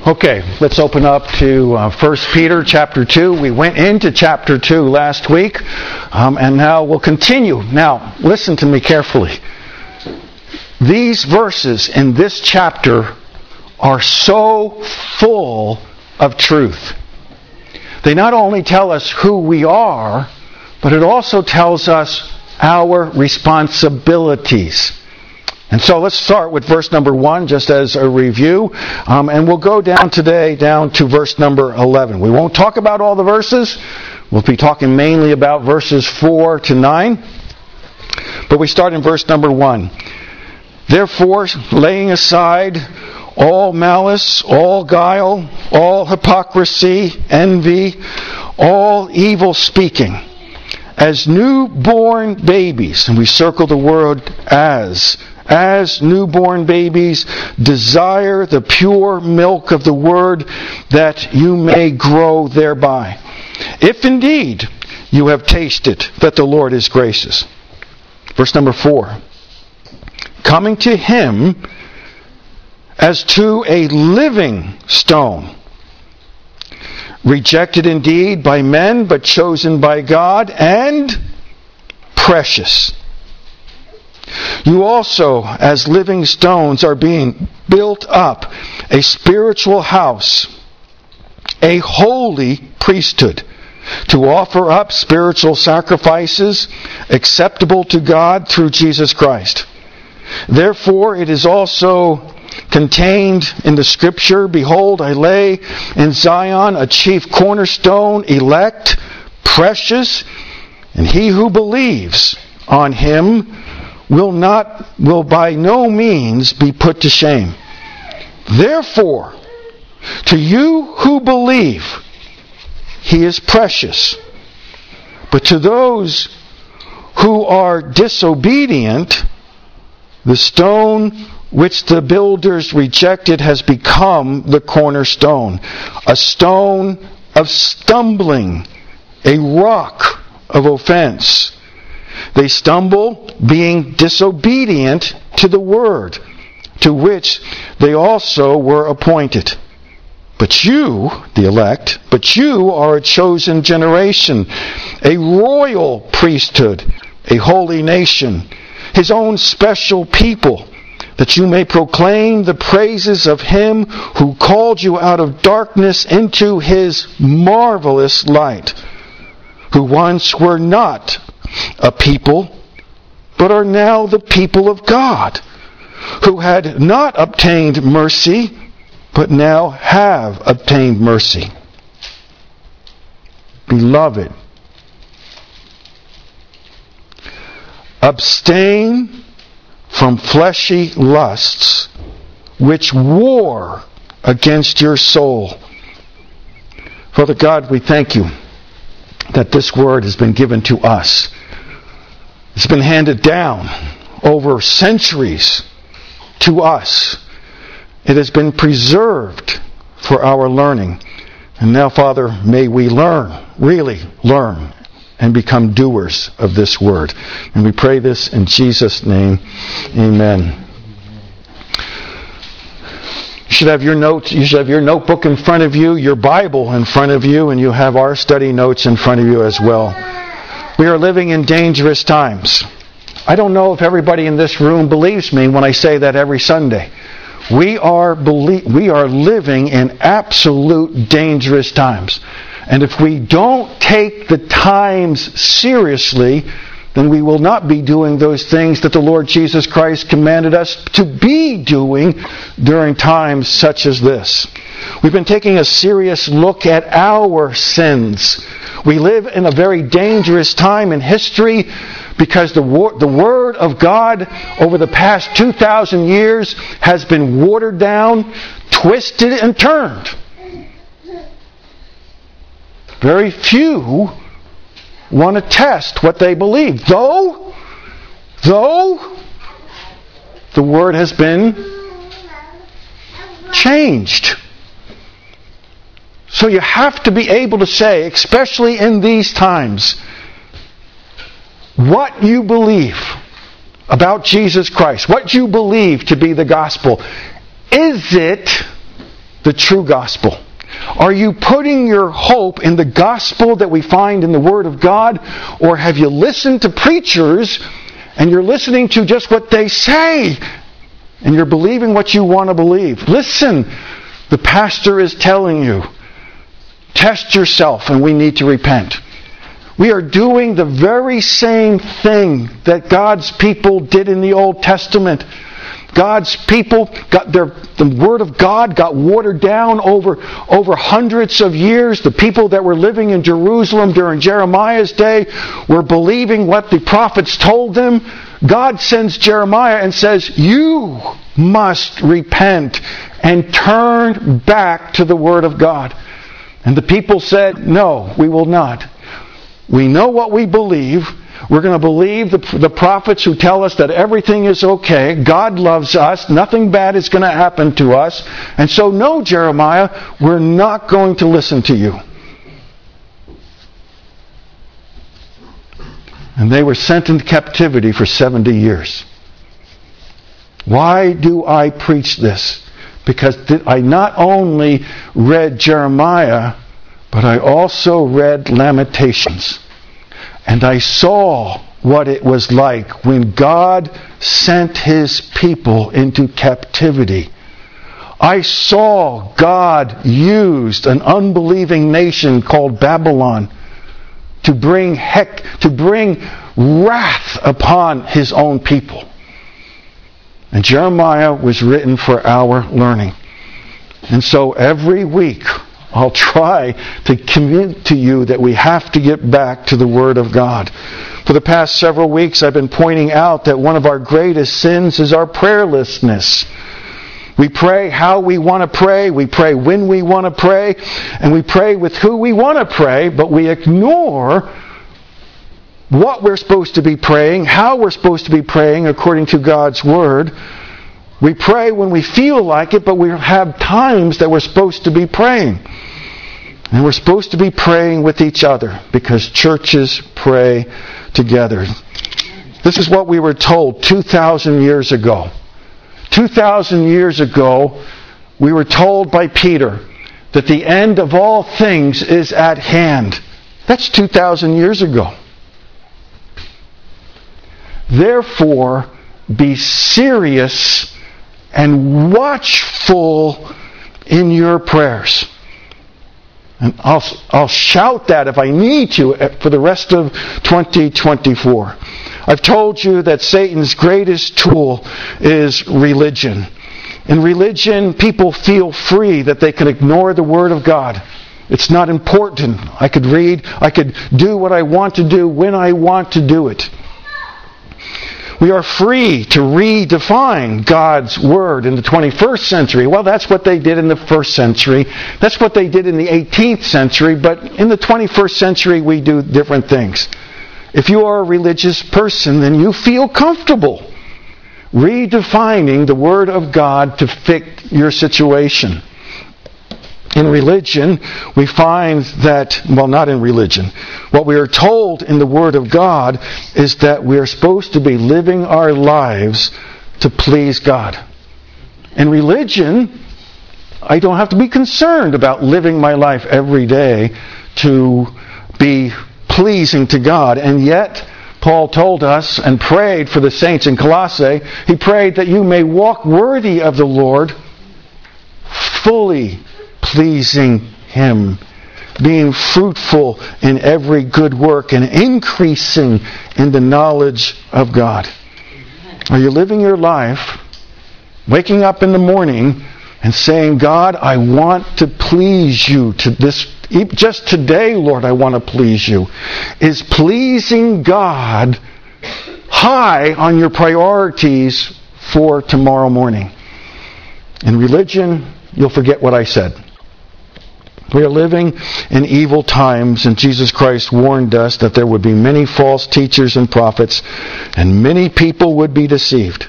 Okay, let's open up to 1 Peter chapter 2. We went into chapter 2 last week, and now we'll continue. Now, listen to me carefully. These verses in this chapter are so full of truth. They not only tell us who we are, but it also tells us our responsibilities. And so let's start with verse number 1, just as a review. And we'll go down to verse number 11. We won't talk about all the verses. We'll be talking mainly about verses 4 to 9. But we start in verse number 1. Therefore, laying aside all malice, all guile, all hypocrisy, envy, all evil speaking, as newborn babies, and we circle the word as newborn babies, desire the pure milk of the word, that you may grow thereby. If indeed you have tasted that the Lord is gracious. Verse number 4. Coming to him as to a living stone, rejected indeed by men, but chosen by God, and precious. You also, as living stones, are being built up a spiritual house, a holy priesthood, to offer up spiritual sacrifices acceptable to God through Jesus Christ. Therefore, it is also contained in the Scripture, behold, I lay in Zion a chief cornerstone, elect, precious, and he who believes on him will by no means be put to shame. Therefore, to you who believe, he is precious. But to those who are disobedient, the stone which the builders rejected has become the cornerstone, a stone of stumbling, a rock of offense. They stumble, being disobedient to the word, to which they also were appointed. But you, the elect, are a chosen generation, a royal priesthood, a holy nation, his own special people, that you may proclaim the praises of him who called you out of darkness into his marvelous light, who once were not a people, but are now the people of God, who had not obtained mercy, but now have obtained mercy. Beloved, abstain from fleshy lusts which war against your soul. Father God, we thank you that this word has been given to us. It's been handed down over centuries to us. It has been preserved for our learning. And now, Father, may we really learn, and become doers of this word. And we pray this in Jesus' name. Amen. You should have your notes. You should have your notebook in front of you, your Bible in front of you, and you have our study notes in front of you as well. We are living in dangerous times. I don't know if everybody in this room believes me when I say that every Sunday. We are living in absolute dangerous times. And if we don't take the times seriously, then we will not be doing those things that the Lord Jesus Christ commanded us to be doing during times such as this. We've been taking a serious look at our sins. We live in a very dangerous time in history because the Word of God over the past 2,000 years has been watered down, twisted, and turned. Very few want to test what they believe, though the Word has been changed. So you have to be able to say, especially in these times, what you believe about Jesus Christ, what you believe to be the gospel. Is it the true gospel? Are you putting your hope in the gospel that we find in the Word of God? Or have you listened to preachers and you're listening to just what they say and you're believing what you want to believe? Listen, the pastor is telling you, test yourself and we need to repent. We are doing the very same thing that God's people did in the Old Testament. God's people the Word of God got watered down over hundreds of years. The people that were living in Jerusalem during Jeremiah's day were believing what the prophets told them. God sends Jeremiah and says, you must repent and turn back to the Word of God. And the people said, no, we will not. We know what we believe. We're going to believe the prophets who tell us that everything is okay. God loves us. Nothing bad is going to happen to us. And so, no, Jeremiah, we're not going to listen to you. And they were sent into captivity for 70 years. Why do I preach this? Because I not only read Jeremiah, but I also read Lamentations. And I saw what it was like when God sent His people into captivity. I saw God used an unbelieving nation called Babylon to bring wrath upon His own people. And Jeremiah was written for our learning. And so every week, I'll try to commit to you that we have to get back to the Word of God. For the past several weeks, I've been pointing out that one of our greatest sins is our prayerlessness. We pray how we want to pray, we pray when we want to pray, and we pray with who we want to pray, but we ignore what we're supposed to be praying, how we're supposed to be praying according to God's Word. We pray when we feel like it, but we have times that we're supposed to be praying. And we're supposed to be praying with each other because churches pray together. This is what we were told 2,000 years ago. 2,000 years ago, we were told by Peter that the end of all things is at hand. That's 2,000 years ago. Therefore, be serious and watchful in your prayers. And I'll shout that if I need to for the rest of 2024. I've told you that Satan's greatest tool is religion. In religion, people feel free that they can ignore the Word of God. It's not important. I could read, I could do what I want to do when I want to do it. We are free to redefine God's Word in the 21st century. Well, that's what they did in the first century. That's what they did in the 18th century. But in the 21st century, we do different things. If you are a religious person, then you feel comfortable redefining the Word of God to fit your situation. In religion, we find that, well, not in religion. What we are told in the Word of God is that we are supposed to be living our lives to please God. In religion, I don't have to be concerned about living my life every day to be pleasing to God. And yet, Paul told us and prayed for the saints in Colossae. He prayed that you may walk worthy of the Lord, fully pleasing Him, being fruitful in every good work and increasing in the knowledge of God. Are you living your life, waking up in the morning and saying, God, I want to please you to this, just today, Lord, I want to please you. Is pleasing God high on your priorities for tomorrow morning? In religion, you'll forget what I said. We are living in evil times, and Jesus Christ warned us that there would be many false teachers and prophets, and many people would be deceived.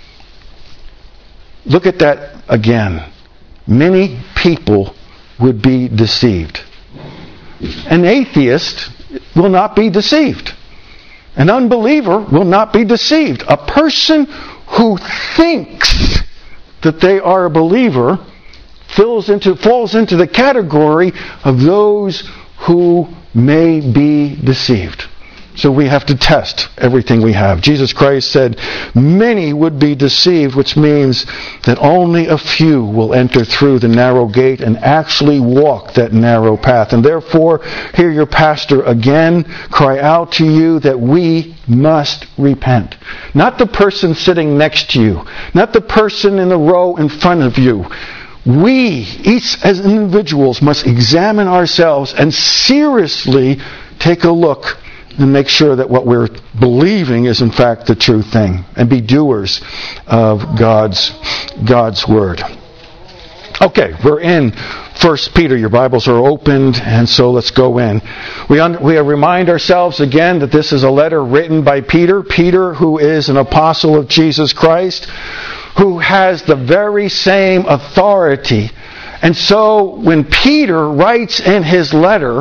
Look at that again. Many people would be deceived. An atheist will not be deceived. An unbeliever will not be deceived. A person who thinks that they are a believer falls into the category of those who may be deceived. So we have to test everything we have. Jesus Christ said, many would be deceived, which means that only a few will enter through the narrow gate and actually walk that narrow path. And therefore, hear your pastor again cry out to you that we must repent. Not the person sitting next to you, not the person in the row in front of you. We, each as individuals, must examine ourselves and seriously take a look and make sure that what we're believing is in fact the true thing, and be doers of God's Word. Okay, we're in 1 Peter. Your Bibles are opened, and so let's go in. We remind ourselves again that this is a letter written by Peter. Peter, who is an apostle of Jesus Christ, who has the very same authority. And so when Peter writes in his letter,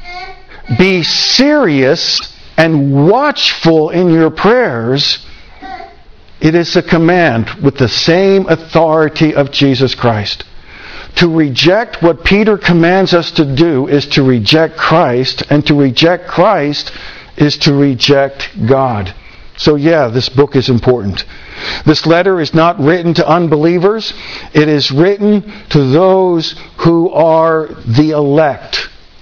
be serious and watchful in your prayers, it is a command with the same authority of Jesus Christ. To reject what Peter commands us to do is to reject Christ, and to reject Christ is to reject God. So yeah, this book is important. This letter is not written to unbelievers. It is written to those who are the elect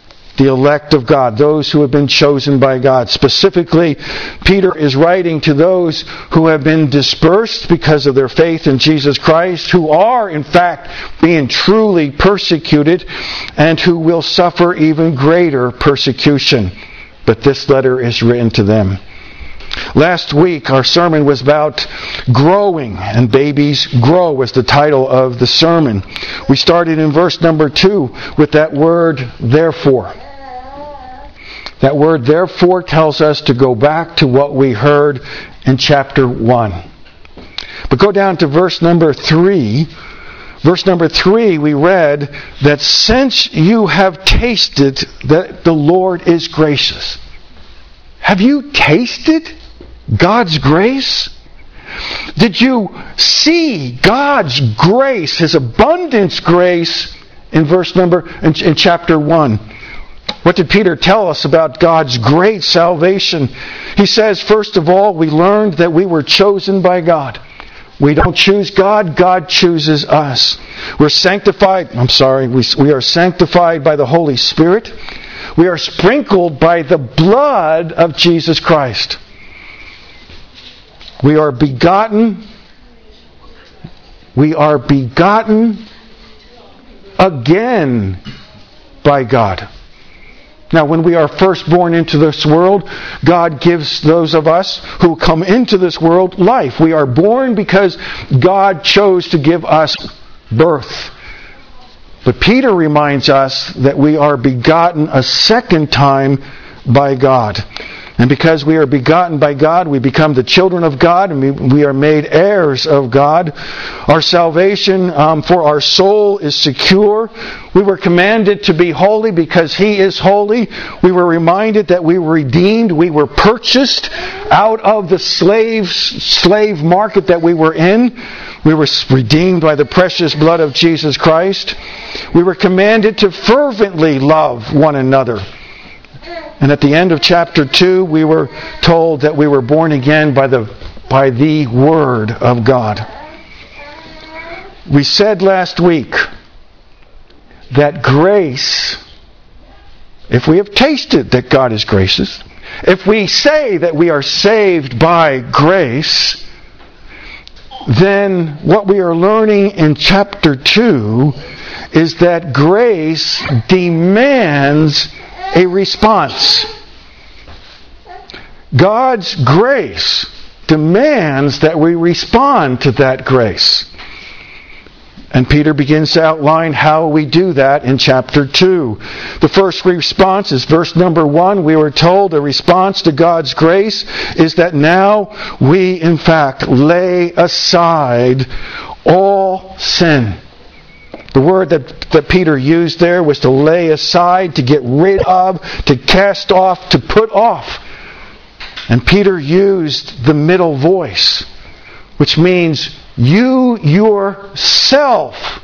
of God, those who have been chosen by God. Specifically, Peter is writing to those who have been dispersed because of their faith in Jesus Christ, who are, in fact, being truly persecuted, and who will suffer even greater persecution. But this letter is written to them. Last week, our sermon was about growing, and babies grow was the title of the sermon. We started in verse number 2 with that word, therefore. That word, therefore, tells us to go back to what we heard in chapter 1. But go down to verse number 3. Verse number 3, we read that since you have tasted that the Lord is gracious. Have you tasted God's grace? Did you see God's grace, His abundant grace in chapter 1? What did Peter tell us about God's great salvation? He says, first of all, we learned that we were chosen by God. We don't choose God, God chooses us. We are sanctified by the Holy Spirit. We are sprinkled by the blood of Jesus Christ. We are begotten again by God. Now, when we are first born into this world, God gives those of us who come into this world life. We are born because God chose to give us birth. But Peter reminds us that we are begotten a second time by God. And because we are begotten by God, we become the children of God, and we are made heirs of God. Our salvation for our soul is secure. We were commanded to be holy because He is holy. We were reminded that we were redeemed. We were purchased out of the slave market that we were in. We were redeemed by the precious blood of Jesus Christ. We were commanded to fervently love one another. And at the end of chapter 2, we were told that we were born again by the Word of God. We said last week that grace, if we have tasted that God is gracious, if we say that we are saved by grace, then what we are learning in chapter 2 is that grace demands a response. God's grace demands that we respond to that grace. And Peter begins to outline how we do that in chapter 2. The first response is verse number 1. We were told a response to God's grace is that now we, in fact, lay aside all sin. The word that Peter used there was to lay aside, to get rid of, to cast off, to put off. And Peter used the middle voice, which means you yourself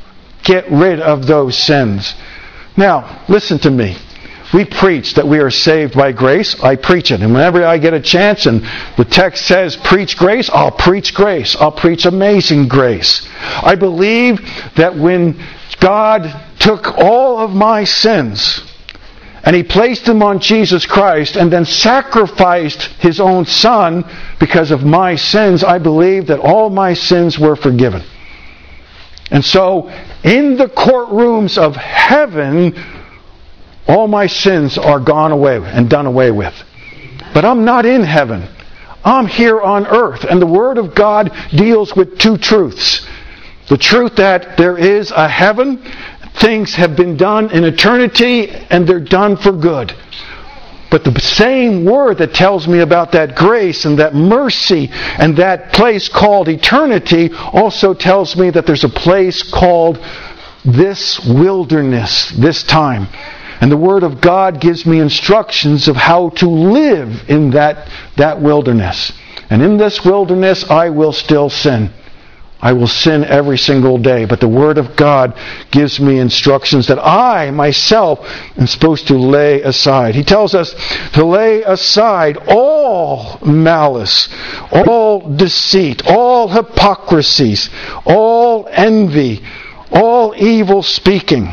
get rid of those sins. Now, listen to me. We preach that we are saved by grace. I preach it. And whenever I get a chance and the text says preach grace, I'll preach grace. I'll preach amazing grace. I believe that when God took all of my sins and He placed them on Jesus Christ and then sacrificed His own Son because of my sins, I believe that all my sins were forgiven. And so, in the courtrooms of heaven, all my sins are gone away and done away with. But I'm not in heaven. I'm here on earth. And the Word of God deals with two truths. The truth that there is a heaven, things have been done in eternity, and they're done for good. But the same Word that tells me about that grace and that mercy and that place called eternity also tells me that there's a place called this wilderness, this time. And the Word of God gives me instructions of how to live in that wilderness. And in this wilderness, I will still sin. I will sin every single day. But the Word of God gives me instructions that I, myself, am supposed to lay aside. He tells us to lay aside all malice, all deceit, all hypocrisies, all envy, all evil speaking.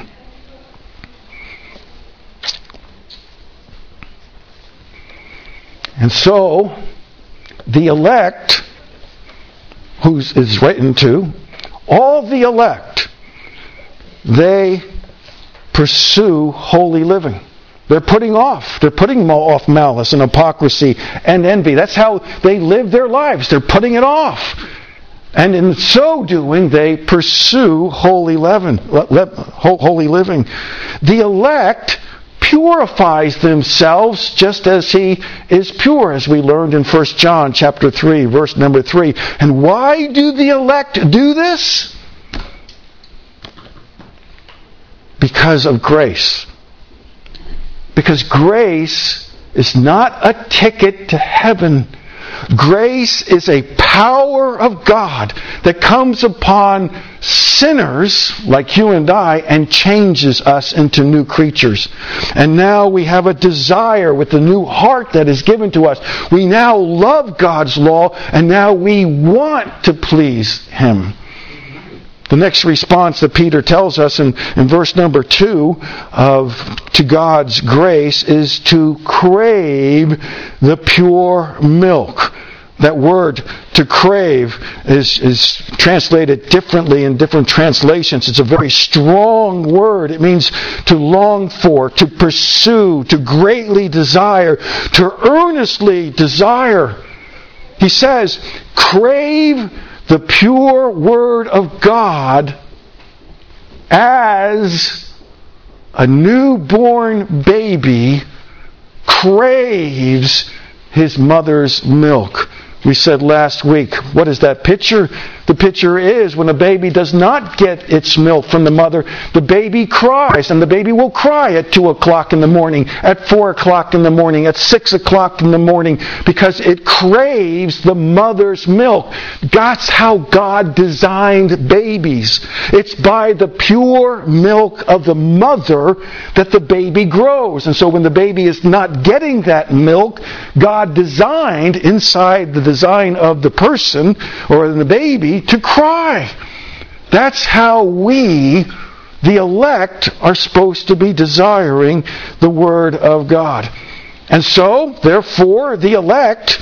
And so, the elect, who is written to, all the elect, they pursue holy living. They're putting off malice and hypocrisy and envy. That's how they live their lives. They're putting it off. And in so doing, they pursue holy living. The elect purifies themselves just as He is pure, as we learned in 1 John chapter 3, verse number 3. And why do the elect do this? Because of grace. Because grace is not a ticket to heaven. Grace is a power of God that comes upon sinners like you and I and changes us into new creatures. And now we have a desire with the new heart that is given to us. We now love God's law and now we want to please Him. The next response that Peter tells us in verse number 2 to God's grace is to crave the pure milk. That word to crave is translated differently in different translations. It's a very strong word. It means to long for, to pursue, to greatly desire, to earnestly desire. He says, crave the pure Word of God as a newborn baby craves his mother's milk. We said last week, what is that picture? The picture is when a baby does not get its milk from the mother, the baby cries, and the baby will cry at 2 o'clock in the morning, at 4 o'clock in the morning, at 6 o'clock in the morning, because it craves the mother's milk. That's how God designed babies. It's by the pure milk of the mother that the baby grows. And so when the baby is not getting that milk, God designed inside the design of the person or the baby to cry. That's how we, the elect, are supposed to be desiring the Word of God. And so, therefore, the elect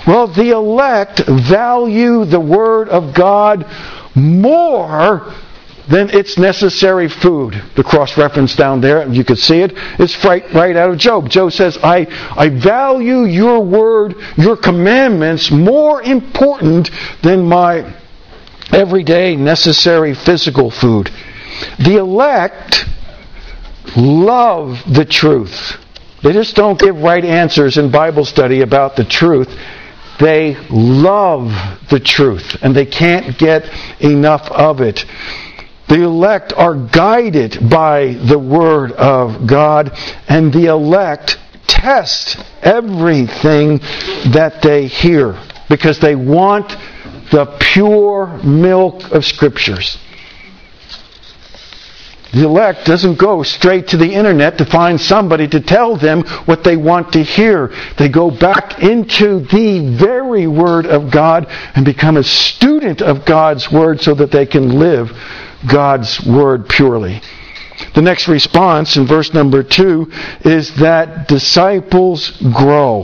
value the Word of God more than its necessary food. The cross-reference down there, you could see it, it's right out of Job. Job says, I value your word, your commandments, more important than my everyday necessary physical food. The elect love the truth. They just don't give right answers in Bible study about the truth. They love the truth, and they can't get enough of it. The elect are guided by the Word of God, and the elect test everything that they hear because they want the pure milk of Scriptures. The elect doesn't go straight to the internet to find somebody to tell them what they want to hear. They go back into the very Word of God and become a student of God's Word so that they can live God's Word purely. The next response in verse number 2 is that disciples grow.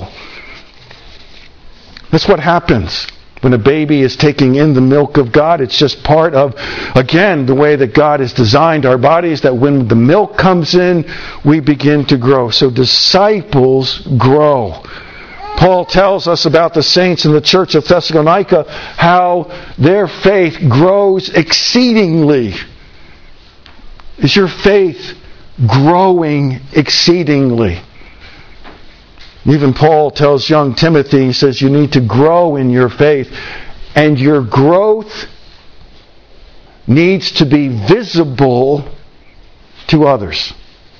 That's what happens when a baby is taking in the milk of God. It's just part of, again, the way that God has designed our bodies, that when the milk comes in, we begin to grow. So disciples grow. Paul tells us about the saints in the church of Thessalonica, how their faith grows exceedingly. Is your faith growing exceedingly? Even Paul tells young Timothy, he says, you need to grow in your faith. And your growth needs to be visible to others.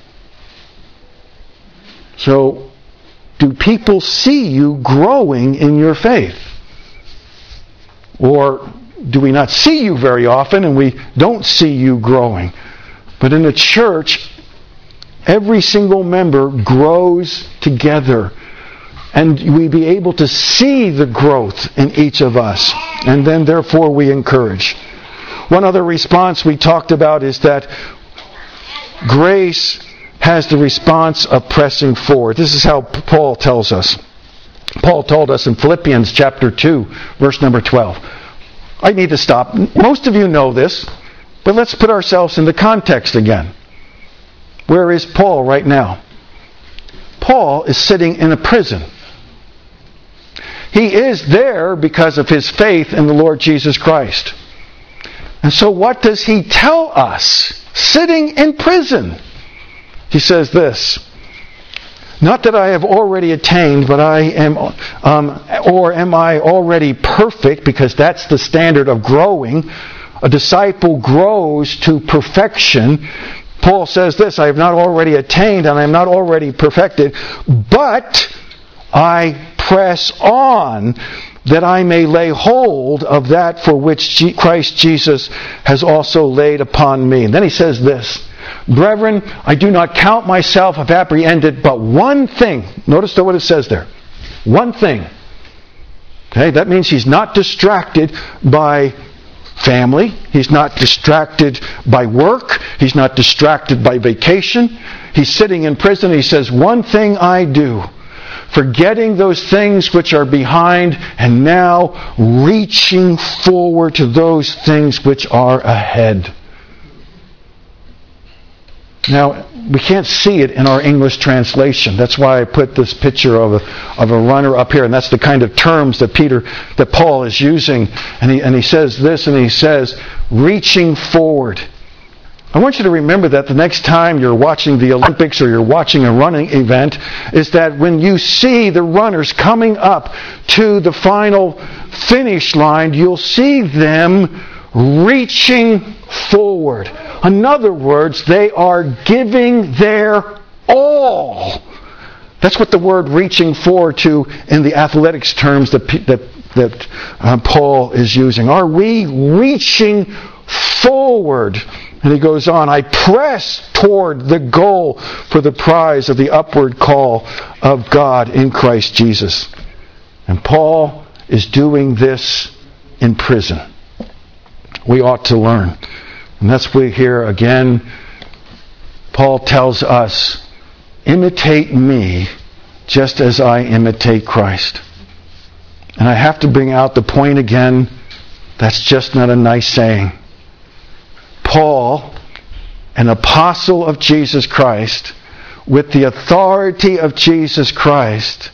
So, do people see you growing in your faith? Or do we not see you very often and we don't see you growing? But in a church, every single member grows together. And we be able to see the growth in each of us. And then, therefore, we encourage. One other response we talked about is that grace has the response of pressing forward. This is how Paul tells us. Paul told us in Philippians chapter 2, verse number 12. I need to stop. Most of you know this, but let's put ourselves in the context again. Where is Paul right now? Paul is sitting in a prison. He is there because of his faith in the Lord Jesus Christ. And so what does he tell us? Sitting in prison. He says this, not that I have already attained, but I am, or am I already perfect? Because that's the standard of growing. A disciple grows to perfection. Paul says this, I have not already attained and I am not already perfected, but I press on that I may lay hold of that for which Christ Jesus has also laid upon me. And then he says this, brethren, I do not count myself have apprehended, but one thing. Notice what it says there. One thing. Okay, that means he's not distracted by family. He's not distracted by work. He's not distracted by vacation. He's sitting in prison. He says, one thing I do, forgetting those things which are behind, and now reaching forward to those things which are ahead. Now, we can't see it in our English translation. That's why I put this picture of a runner up here, and that's the kind of terms that Paul is using. And he says this, and he says, reaching forward. I want you to remember that the next time you're watching the Olympics or you're watching a running event, is that when you see the runners coming up to the final finish line, you'll see them reaching forward. In other words, they are giving their all. That's what the word reaching forward to in the athletics terms that Paul is using. Are we reaching forward? And he goes on, I press toward the goal for the prize of the upward call of God in Christ Jesus. And Paul is doing this in prison. We ought to learn. And that's where here again, Paul tells us, imitate me just as I imitate Christ. And I have to bring out the point again, that's just not a nice saying. Paul, an apostle of Jesus Christ, with the authority of Jesus Christ,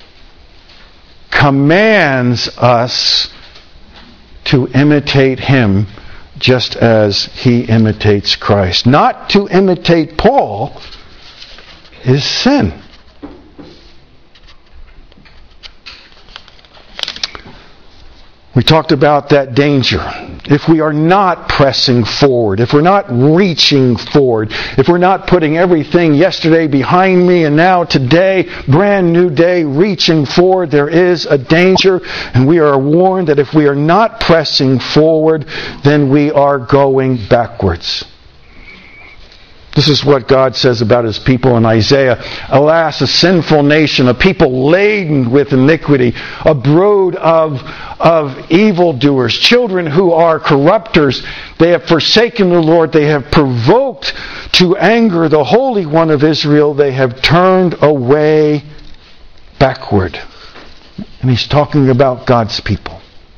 commands us to imitate him just as he imitates Christ. Not to imitate Paul is sin. We talked about that danger. If we are not pressing forward, if we're not reaching forward, if we're not putting everything yesterday behind me and now today, brand new day, reaching forward, there is a danger. And we are warned that if we are not pressing forward, then we are going backwards. This is what God says about his people in Isaiah. Alas, a sinful nation, a people laden with iniquity, a brood of evildoers, children who are corrupters. They have forsaken the Lord. They have provoked to anger the Holy One of Israel. They have turned away backward. And he's talking about God's people.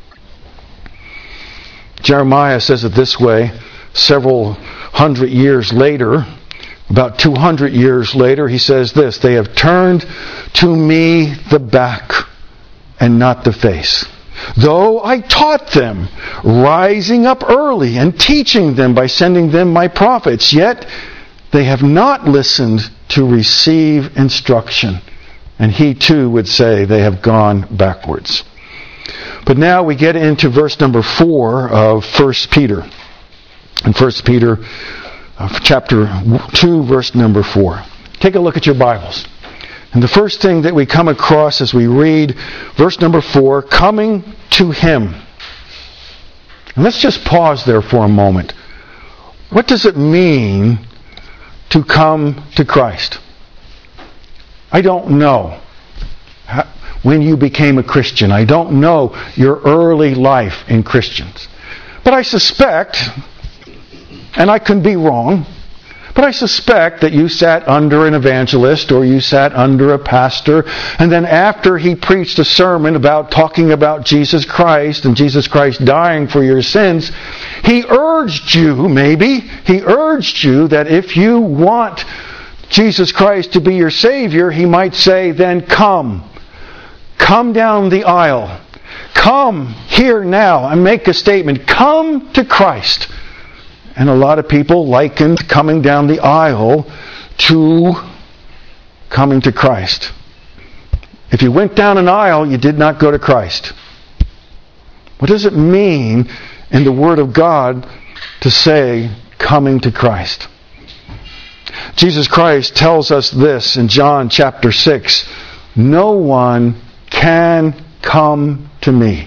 Jeremiah says it this way, several hundred years later, about 200 years later, he says this, they have turned to me the back and not the face. Though I taught them, rising up early and teaching them by sending them my prophets, yet they have not listened to receive instruction. And he too would say they have gone backwards. But now we get into verse number 4 of 1 Peter. In 1 Peter chapter 2, verse number 4. Take a look at your Bibles. And the first thing that we come across as we read verse number 4, coming to him. And let's just pause there for a moment. What does it mean to come to Christ? I don't know when you became a Christian. I don't know your early life in Christians. But I suspect, and I can be wrong, but I suspect that you sat under an evangelist or you sat under a pastor, and then after he preached a sermon about talking about Jesus Christ and Jesus Christ dying for your sins, he urged you that if you want Jesus Christ to be your Savior, he might say, then come. Come down the aisle. Come here now and make a statement. Come to Christ. And a lot of people likened coming down the aisle to coming to Christ. If you went down an aisle, you did not go to Christ. What does it mean in the Word of God to say coming to Christ? Jesus Christ tells us this in John chapter 6. No one can come to me.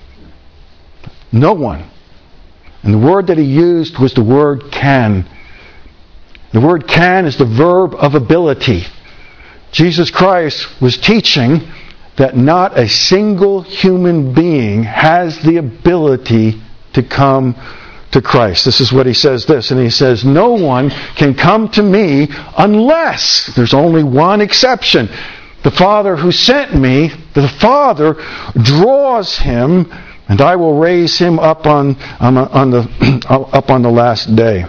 No one. And the word that he used was the word can. The word can is the verb of ability. Jesus Christ was teaching that not a single human being has the ability to come to Christ. This is what he says this. And he says, no one can come to me unless, there's only one exception. The Father who sent me, the Father draws him, and I will raise him up on the last day.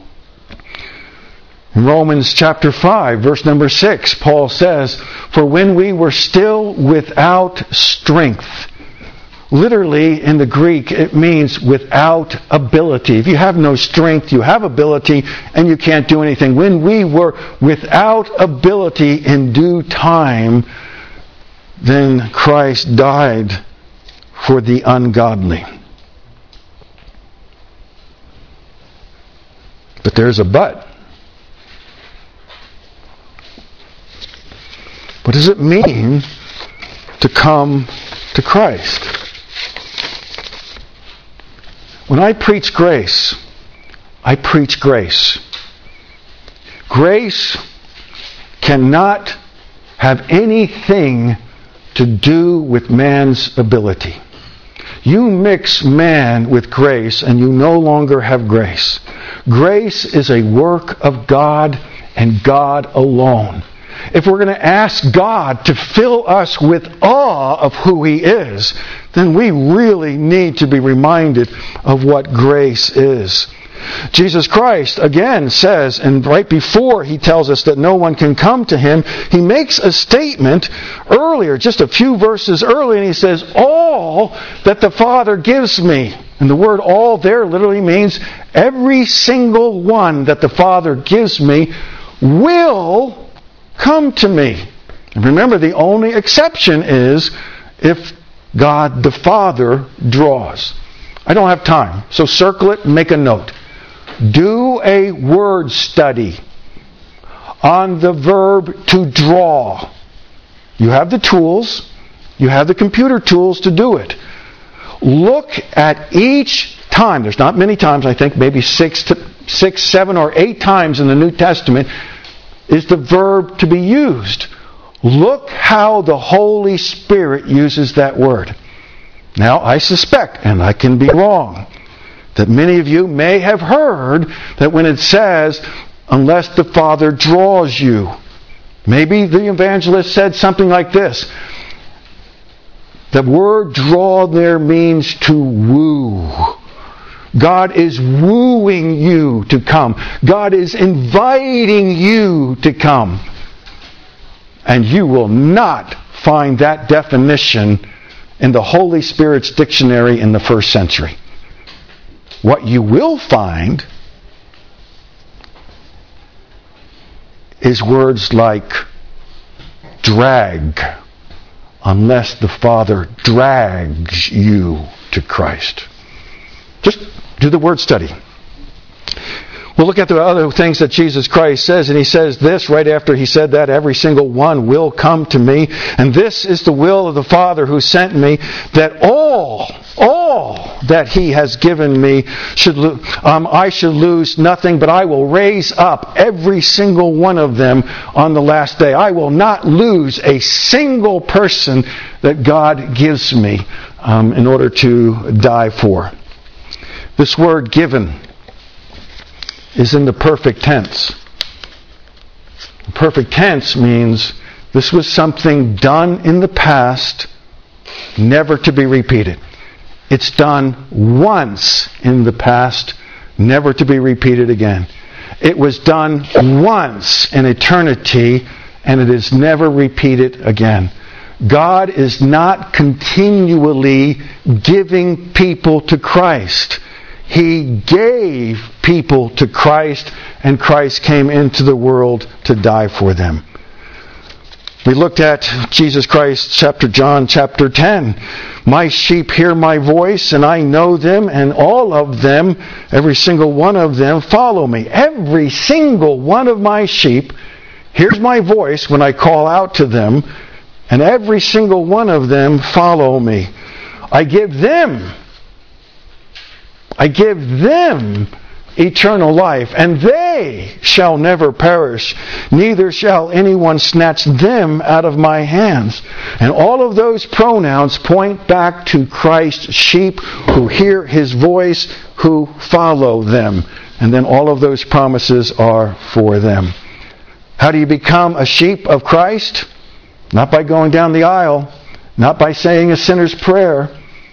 In Romans chapter 5, verse number 6, Paul says, for when we were still without strength, literally in the Greek it means without ability. If you have no strength, you have ability, and you can't do anything. When we were without ability in due time, then Christ died for the ungodly. But there's a but. What does it mean to come to Christ? When I preach grace, I preach grace. Grace cannot have anything to do with man's ability. You mix man with grace and you no longer have grace. Grace is a work of God and God alone. If we're going to ask God to fill us with awe of who He is, then we really need to be reminded of what grace is. Jesus Christ, again, says, and right before He tells us that no one can come to Him, He makes a statement earlier, just a few verses earlier, and He says, all that the Father gives me. And the word all there literally means every single one that the Father gives me will come to me. And remember, the only exception is if God the Father draws. I don't have time, so circle it and make a note. Do a word study on the verb to draw. You have the tools. You have the computer tools to do it. Look at each time. There's not many times, I think, maybe 6 to 6, 7, or 8 times in the New Testament is the verb to be used. Look how the Holy Spirit uses that word. Now, I suspect, and I can be wrong, that many of you may have heard that when it says, unless the Father draws you, maybe the evangelist said something like this. The word draw there means to woo. God is wooing you to come. God is inviting you to come. And you will not find that definition in the Holy Spirit's dictionary in the first century. What you will find is words like drag, unless the Father drags you to Christ. Just do the word study. We'll look at the other things that Jesus Christ says, and he says this right after he said that, every single one will come to me, and this is the will of the Father who sent me, that all that he has given me I should lose nothing, but I will raise up every single one of them on the last day. I will not lose a single person that God gives me in order to die for. This word given is in the perfect tense. The perfect tense means this was something done in the past, never to be repeated. It's done once in the past, never to be repeated again. It was done once in eternity, and it is never repeated again. God is not continually giving people to Christ. He gave people to Christ, and Christ came into the world to die for them. We looked at Jesus Christ, John chapter 10. My sheep hear my voice, and I know them, and all of them, every single one of them, follow me. Every single one of my sheep hears my voice when I call out to them, and every single one of them follow me. I give them eternal life, and they shall never perish, neither shall anyone snatch them out of my hands. And all of those pronouns point back to Christ's sheep who hear his voice, who follow them. And then all of those promises are for them. How do you become a sheep of Christ? Not by going down the aisle, not by saying a sinner's prayer.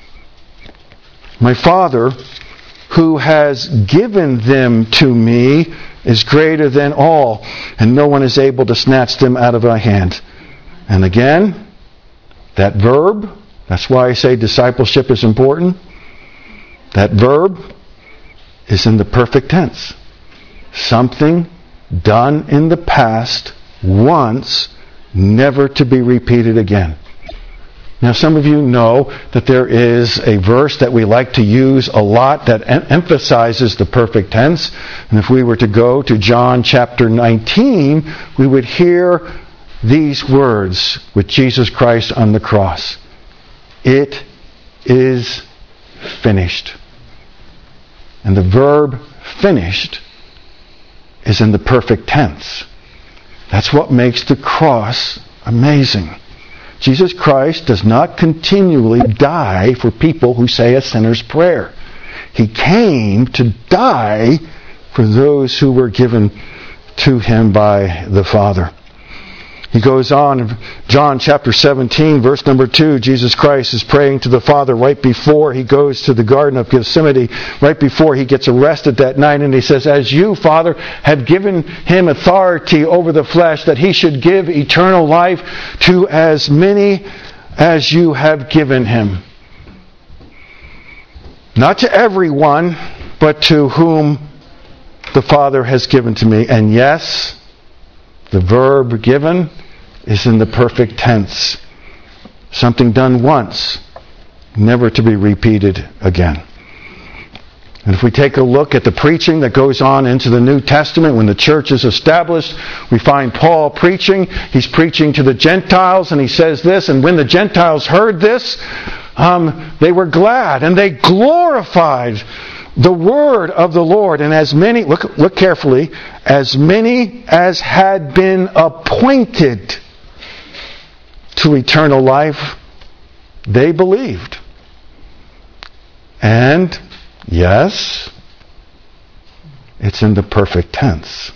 My Father, who has given them to me, is greater than all, and no one is able to snatch them out of my hand. And again, that verb, that's why I say discipleship is important. That verb is in the perfect tense. Something done in the past once, never to be repeated again. Now, some of you know that there is a verse that we like to use a lot that emphasizes the perfect tense. And if we were to go to John chapter 19, we would hear these words with Jesus Christ on the cross. It is finished. And the verb finished is in the perfect tense. That's what makes the cross amazing. Jesus Christ does not continually die for people who say a sinner's prayer. He came to die for those who were given to him by the Father. He goes on in John chapter 17, verse number 2. Jesus Christ is praying to the Father right before he goes to the Garden of Gethsemane, right before he gets arrested that night. And he says, as you, Father, have given him authority over the flesh, that he should give eternal life to as many as you have given him. Not to everyone, but to whom the Father has given to me. And yes, the verb given is in the perfect tense. Something done once, never to be repeated again. And if we take a look at the preaching that goes on into the New Testament, when the church is established, we find Paul preaching. He's preaching to the Gentiles, and he says this, and when the Gentiles heard this, they were glad, and they glorified the word of the Lord, and as many, look carefully, as many as had been appointed to eternal life, they believed. And, yes, it's in the perfect tense.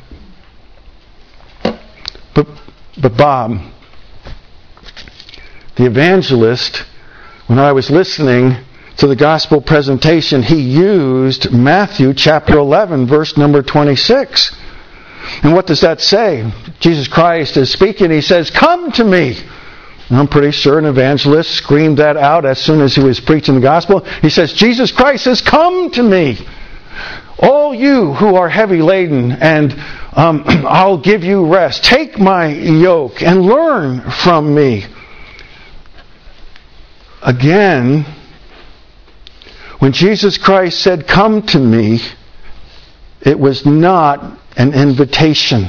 But Bob, the evangelist, when I was listening to the gospel presentation, he used Matthew chapter 11, verse number 26. And what does that say? Jesus Christ is speaking. He says, "Come to me." And I'm pretty sure an evangelist screamed that out as soon as he was preaching the gospel. He says, Jesus Christ says, "Come to me, all you who are heavy laden, and I'll give you rest. Take my yoke and learn from me." Again, when Jesus Christ said, "Come to me," it was not an invitation.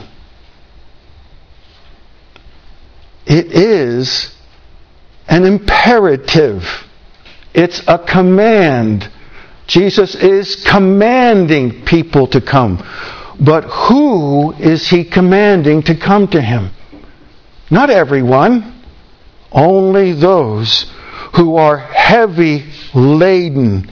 It is an imperative. It's a command. Jesus is commanding people to come. But who is he commanding to come to him? Not everyone. Only those who are heavy laden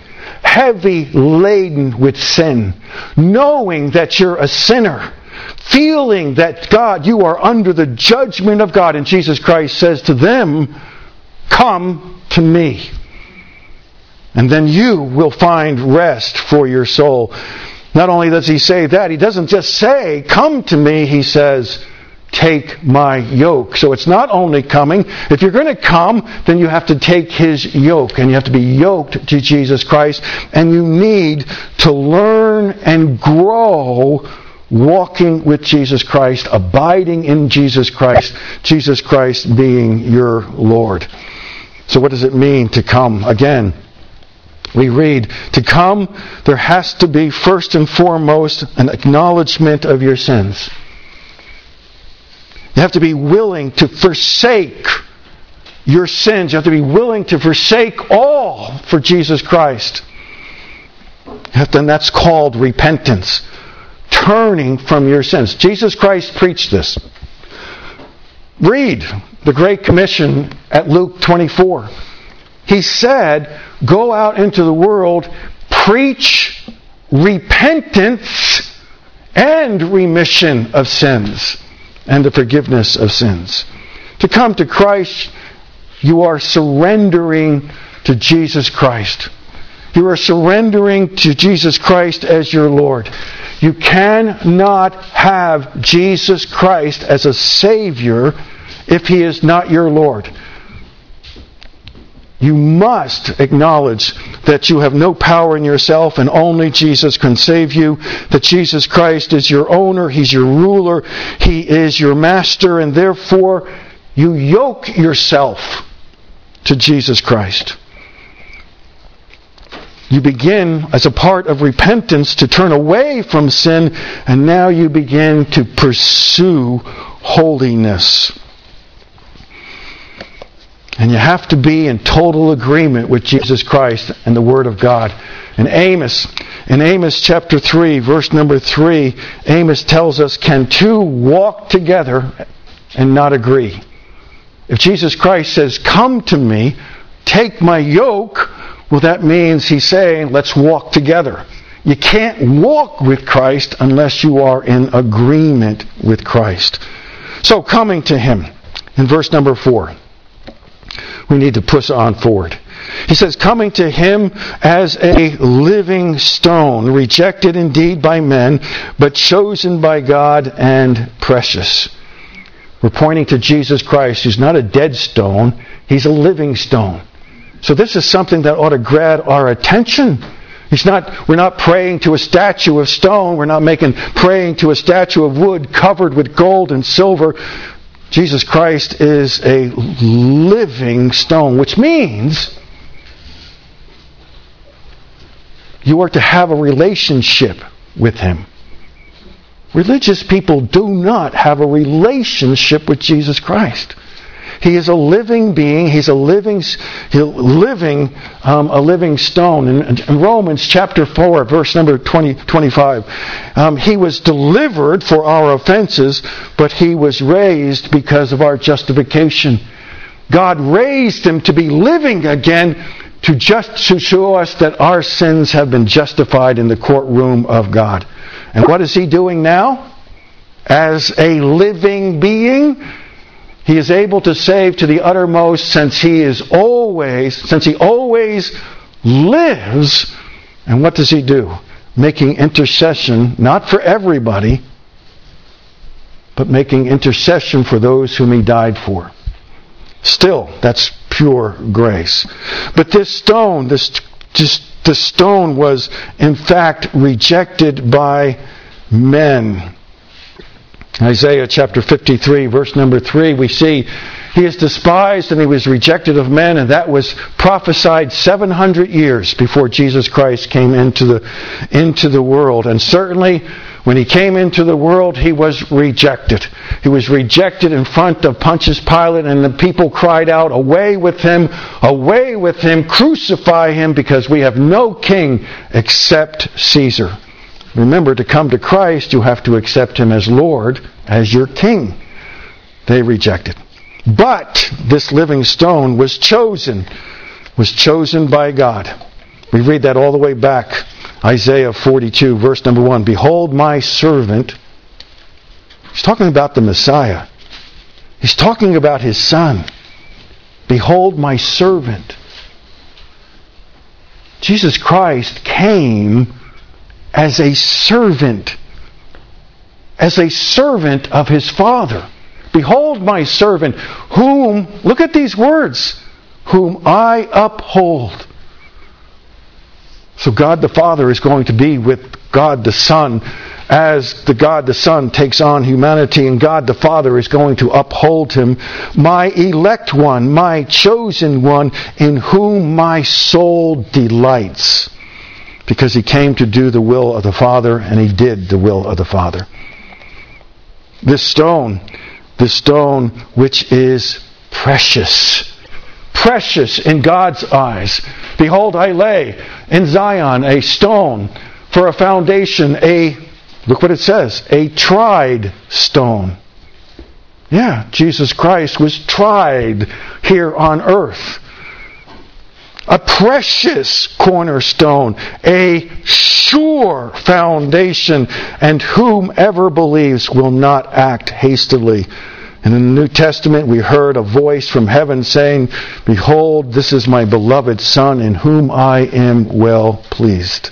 with sin, knowing that you're a sinner, feeling that God, you are under the judgment of God. And Jesus Christ says to them, "Come to me." And then you will find rest for your soul. Not only does he say that, he doesn't just say, "Come to me," he says, "Take my yoke." So it's not only coming. If you're going to come, then you have to take his yoke. And you have to be yoked to Jesus Christ. And you need to learn and grow walking with Jesus Christ, abiding in Jesus Christ being your Lord. So what does it mean to come? Again, we read, to come, there has to be first and foremost an acknowledgement of your sins. You have to be willing to forsake your sins. You have to be willing to forsake all for Jesus Christ. And that's called repentance. Turning from your sins. Jesus Christ preached this. Read the Great Commission at Luke 24. He said, "Go out into the world, preach repentance and remission of sins and the forgiveness of sins." To come to Christ, you are surrendering to Jesus Christ. You are surrendering to Jesus Christ as your Lord. You cannot have Jesus Christ as a Savior if He is not your Lord. You must acknowledge that you have no power in yourself and only Jesus can save you. That Jesus Christ is your owner, He's your ruler, He is your master, and therefore you yoke yourself to Jesus Christ. You begin, as a part of repentance, to turn away from sin, and now you begin to pursue holiness. And you have to be in total agreement with Jesus Christ and the Word of God. In Amos chapter 3, verse number 3, Amos tells us, "Can two walk together and not agree?" If Jesus Christ says, "Come to me, take my yoke," well, that means He's saying, let's walk together. You can't walk with Christ unless you are in agreement with Christ. So, coming to Him, in verse number 4, we need to push on forward. He says, coming to Him as a living stone, rejected indeed by men, but chosen by God and precious. We're pointing to Jesus Christ, who's not a dead stone, He's a living stone. So this is something that ought to grab our attention. We're not praying to a statue of stone. We're not praying to a statue of wood covered with gold and silver. Jesus Christ is a living stone, which means you are to have a relationship with Him. Religious people do not have a relationship with Jesus Christ. He is a living being. He's a living stone. In Romans chapter 4, verse number 25, he was delivered for our offenses, but he was raised because of our justification. God raised him to be living again to show us that our sins have been justified in the courtroom of God. And what is he doing now? As a living being, he is able to save to the uttermost, since he always lives. And what does he do? Making intercession, not for everybody, but making intercession for those whom he died for. Still, that's pure grace. But this stone, the stone was in fact rejected by men. Isaiah chapter 53, verse number 3, we see he is despised and he was rejected of men, and that was prophesied 700 years before Jesus Christ came into the world. And certainly when he came into the world, he was rejected. He was rejected in front of Pontius Pilate, and the people cried out, away with him, crucify him, because we have no king except Caesar. Remember, to come to Christ, you have to accept him as Lord, as your king. They rejected. But this living stone was chosen by God. We read that all the way back. Isaiah 42, verse number 1. Behold my servant. He's talking about the Messiah. He's talking about his son. Behold my servant. Jesus Christ came as a servant of his Father. Behold my servant, whom, look at these words, whom I uphold. So God the Father is going to be with God the Son as God the Son takes on humanity, and God the Father is going to uphold him. My elect one, my chosen one, in whom my soul delights. Because he came to do the will of the Father, and he did the will of the Father. This stone which is precious in God's eyes. Behold, I lay in Zion a stone for a foundation, look what it says, a tried stone. Yeah, Jesus Christ was tried here on earth. A precious cornerstone, a sure foundation, and whomever believes will not act hastily. And in the New Testament, we heard a voice from heaven saying, behold, this is my beloved Son, in whom I am well pleased.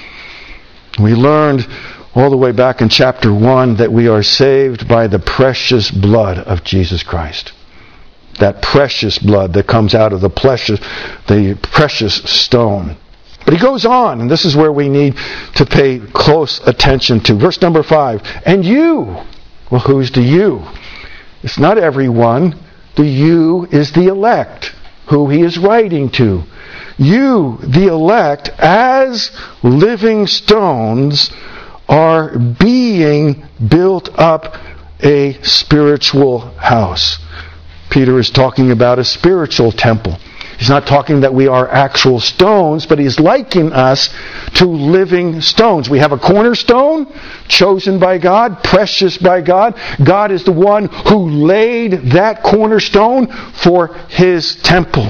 We learned all the way back in chapter 1 that we are saved by the precious blood of Jesus Christ. That precious blood that comes out of the precious stone. But he goes on, and this is where we need to pay close attention to. Verse number 5. And you. Well, who's the you? It's not everyone. The you is the elect, who he is writing to. You, the elect, as living stones, are being built up a spiritual house. Peter is talking about a spiritual temple. He's not talking that we are actual stones, but he's likening us to living stones. We have a cornerstone, chosen by God, precious by God. God is the one who laid that cornerstone for his temple.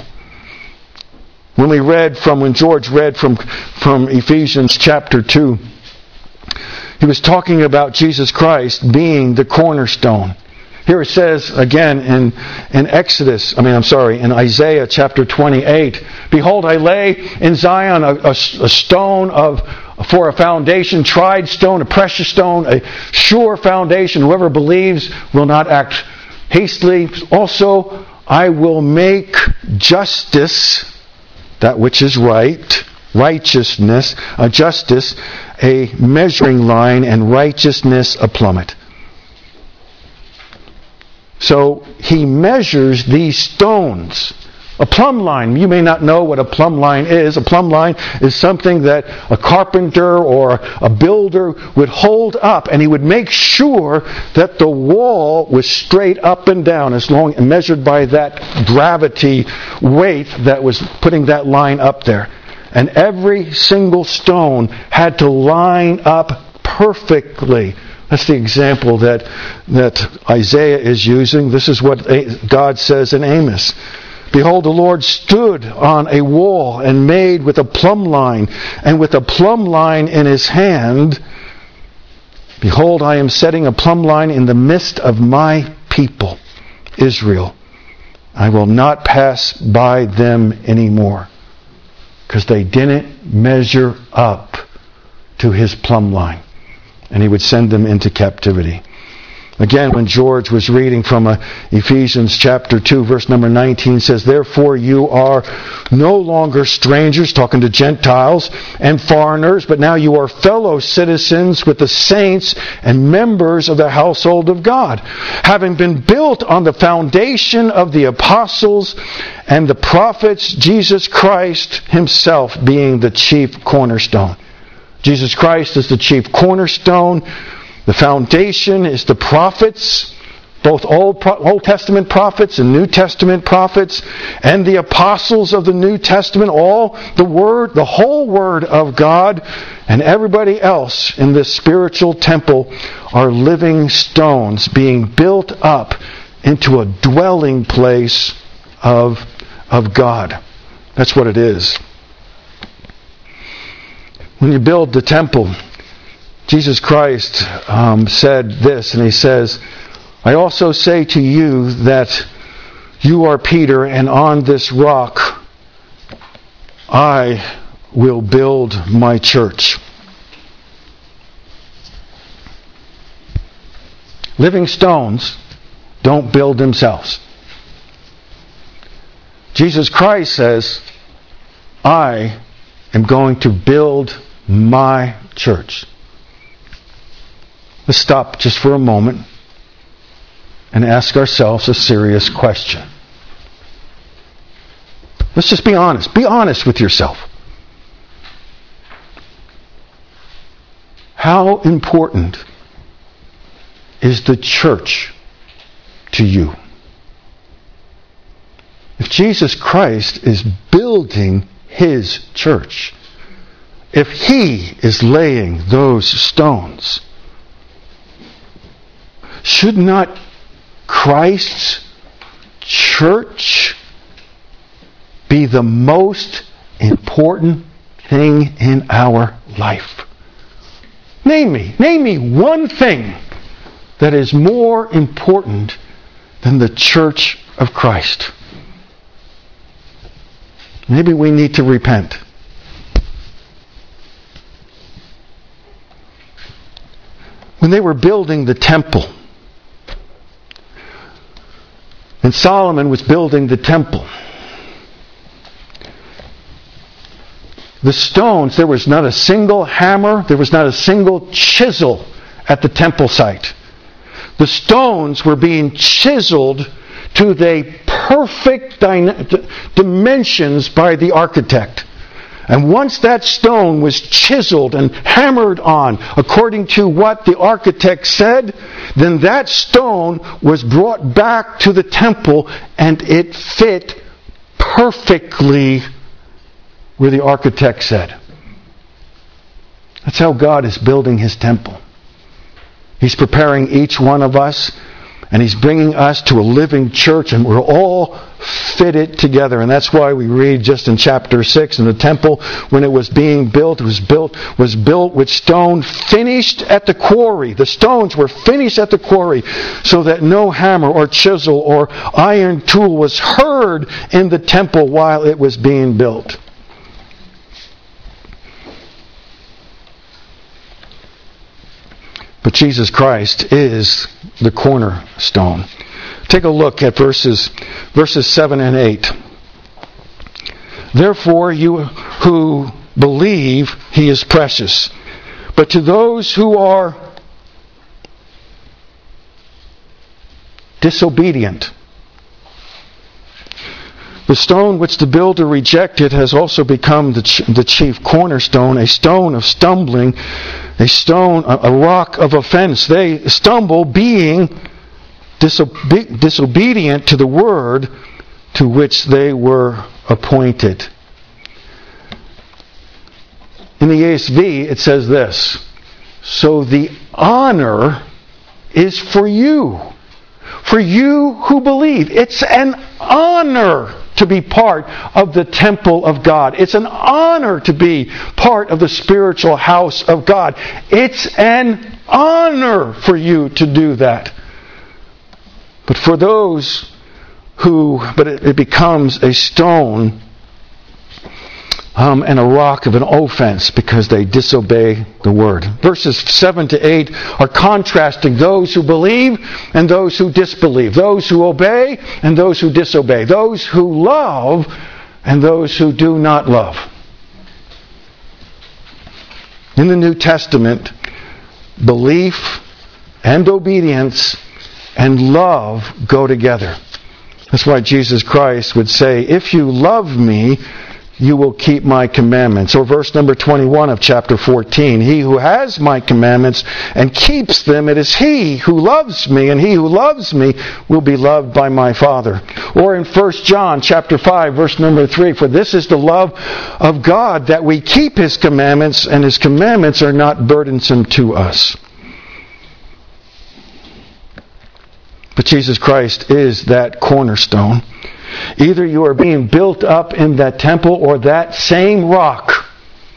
When George read from Ephesians chapter 2, he was talking about Jesus Christ being the cornerstone. Here it says again in Isaiah chapter 28, behold, I lay in Zion a stone for a foundation, tried stone, a precious stone, a sure foundation. Whoever believes will not act hastily. Also, I will make justice, that which is right, righteousness, justice, a measuring line, and righteousness a plummet. So he measures these stones A plumb line. You may not know what a plumb line is. A plumb line is something that a carpenter or a builder would hold up, and he would make sure that the wall was straight up and down, as long measured by that gravity weight that was putting that line up there. And every single stone had to line up perfectly. That's the example that Isaiah is using. This is what God says in Amos. Behold, the Lord stood on a wall and made with a plumb line, and with a plumb line in his hand. Behold, I am setting a plumb line in the midst of my people, Israel. I will not pass by them anymore, because they didn't measure up to his plumb line. And he would send them into captivity. Again, when George was reading from Ephesians chapter 2, verse number 19, says, therefore you are no longer strangers, talking to Gentiles and foreigners, but now you are fellow citizens with the saints and members of the household of God, having been built on the foundation of the apostles and the prophets, Jesus Christ himself being the chief cornerstone. Jesus Christ is the chief cornerstone. The foundation is the prophets, both Old Testament prophets and New Testament prophets, and the apostles of the New Testament, all the Word, the whole Word of God, and everybody else in this spiritual temple are living stones being built up into a dwelling place of God. That's what it is. When you build the temple, Jesus Christ said this, and he says, I also say to you that you are Peter, and on this rock I will build my church. Living stones don't build themselves. Jesus Christ says, I am going to build my church. Let's stop just for a moment and ask ourselves a serious question. Let's just be honest. Be honest with yourself. How important is the church to you? If Jesus Christ is building his church, if he is laying those stones, should not Christ's church be the most important thing in our life? Name me one thing that is more important than the church of Christ. Maybe we need to repent. When they were building the temple, and Solomon was building the temple, the stones, there was not a single hammer, there was not a single chisel at the temple site. The stones were being chiseled to the perfect dimensions by the architect. And once that stone was chiseled and hammered on according to what the architect said, then that stone was brought back to the temple and it fit perfectly where the architect said. That's how God is building his temple. He's preparing each one of us, and he's bringing us to a living church, and we're all fitted together. And that's why we read just in chapter 6, in the temple, when it was being built, was built with stone finished at the quarry. The stones were finished at the quarry, so that no hammer or chisel or iron tool was heard in the temple while it was being built. But Jesus Christ is the cornerstone. Take a look at verses 7 and 8. Therefore, you who believe, he is precious. But to those who are disobedient, The stone which the builder rejected has also become the chief cornerstone, a stone of stumbling, a rock of offense. They stumble being disobedient to the word to which they were appointed. In the ASV, it says this: so the honor is for you who believe. It's an honor to be part of the temple of God. It's an honor to be part of the spiritual house of God. It's an honor for you to do that. But for those it becomes a stone and a rock of an offense because they disobey the word. Verses 7 to 8 are contrasting those who believe and those who disbelieve, those who obey and those who disobey, those who love and those who do not love. In the New Testament, belief and obedience and love go together. That's why Jesus Christ would say, if you love me, you will keep my commandments. Or verse number 21 of chapter 14. He who has my commandments and keeps them, it is he who loves me, and he who loves me will be loved by my Father. Or in 1 John chapter 5, verse number 3, for this is the love of God, that we keep his commandments, and his commandments are not burdensome to us. But Jesus Christ is that cornerstone. Either you are being built up in that temple, or that same rock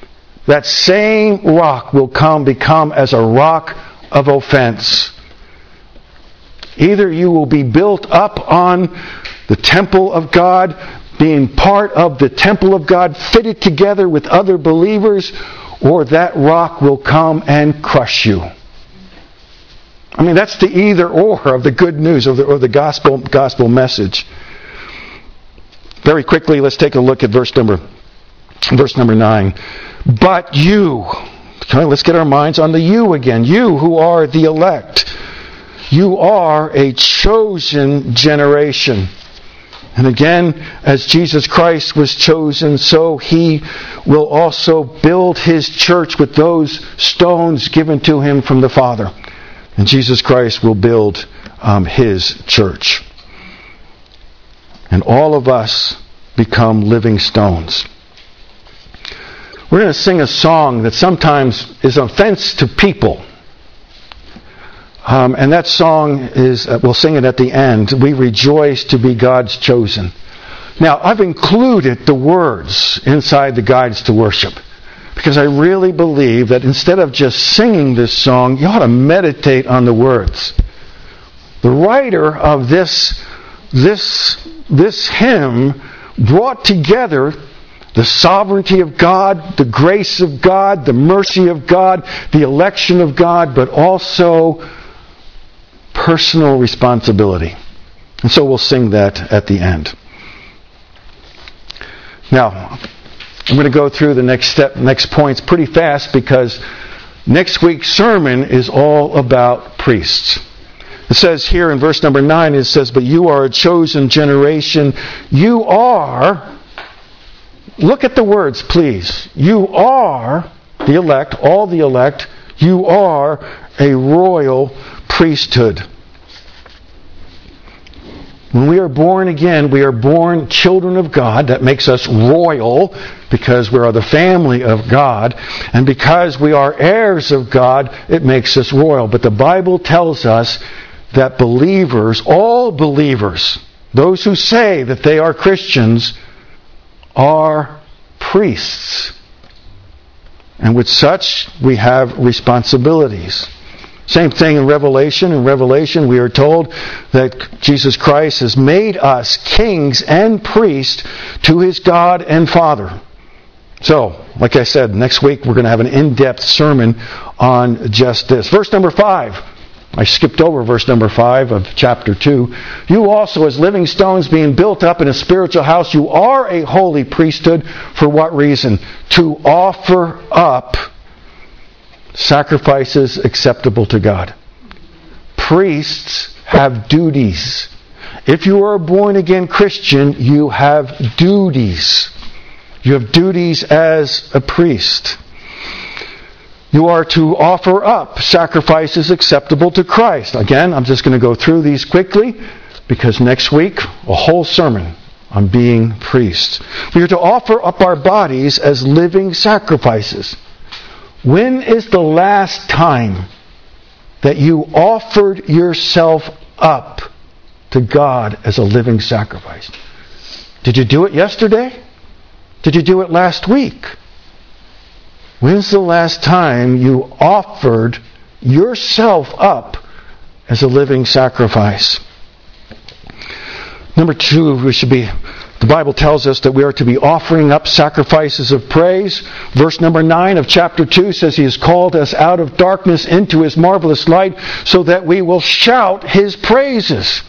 will become as a rock of offense. Either you will be built up on the temple of God, being part of the temple of God, fitted together with other believers, or that rock will come and crush you. I mean, that's the either or of the good news, or the gospel message. Very quickly, let's take a look at verse number 9. But you, okay, let's get our minds on the you again. You who are the elect. You are a chosen generation. And again, as Jesus Christ was chosen, so he will also build his church with those stones given to him from the Father. And Jesus Christ will build his church. And all of us become living stones. We're going to sing a song that sometimes is an offense to people. And that song is, we'll sing it at the end, we rejoice to be God's chosen. Now, I've included the words inside the Guides to Worship, because I really believe that instead of just singing this song, you ought to meditate on the words. The writer of this hymn brought together the sovereignty of God, the grace of God, the mercy of God, the election of God, but also personal responsibility. And so we'll sing that at the end. Now, I'm going to go through the next points pretty fast, because next week's sermon is all about priests. It says here in verse number 9, it says, but you are a chosen generation. You are, look at the words, please. You are the elect, all the elect. You are a royal priesthood. When we are born again, we are born children of God. That makes us royal, because we are the family of God. And because we are heirs of God, it makes us royal. But the Bible tells us that believers, all believers, those who say that they are Christians, are priests. And with such, we have responsibilities. Same thing in Revelation. In Revelation, we are told that Jesus Christ has made us kings and priests to his God and Father. So, like I said, next week we're going to have an in-depth sermon on just this. Verse number 5. I skipped over verse number 5 of chapter 2. You also, as living stones being built up in a spiritual house, you are a holy priesthood. For what reason? To offer up sacrifices acceptable to God. Priests have duties. If you are a born-again Christian, you have duties. You have duties as a priest. You are to offer up sacrifices acceptable to Christ. Again, I'm just going to go through these quickly because next week, a whole sermon on being priests. We are to offer up our bodies as living sacrifices. When is the last time that you offered yourself up to God as a living sacrifice? Did you do it yesterday? Did you do it last week? When's the last time you offered yourself up as a living sacrifice? Number 2, the Bible tells us that we are to be offering up sacrifices of praise. Verse number 9 of chapter 2 says He has called us out of darkness into His marvelous light so that we will shout His praises.